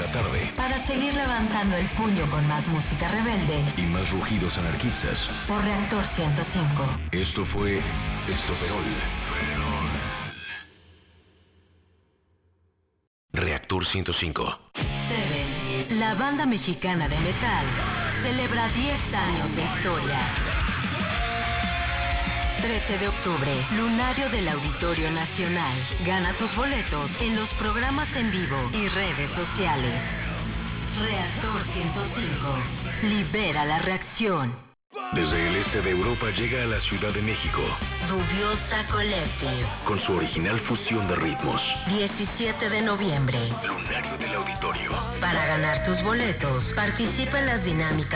la tarde. Para seguir levantando el puño con más música rebelde. Y más rugidos anarquistas. Por Reactor 105. Esto fue Estoperol. Reactor 105. Seven, la banda mexicana de metal, celebra 10 años de historia. 13 de octubre, Lunario del Auditorio Nacional. Gana tus boletos en los programas en vivo y redes sociales. Reactor 105. Libera la reacción. Desde el este de Europa llega a la Ciudad de México. Dubiosa Collective. Con su original fusión de ritmos. 17 de noviembre. Lunario del Auditorio. Para ganar tus boletos, participa en las dinámicas